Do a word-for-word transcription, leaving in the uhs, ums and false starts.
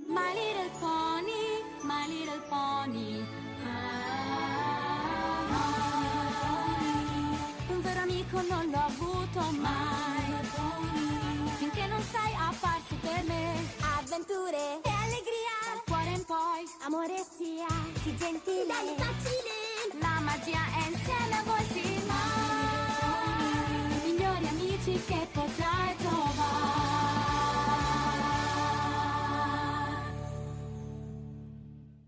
My Little Pony, My Little Pony. Ah, un vero amico non l'ho avuto mai, finché non sei apparso per me. Avventure e allegria, dal cuore in poi, amore sia, sì gentile, dai facile, la magia è insieme a voi, sì.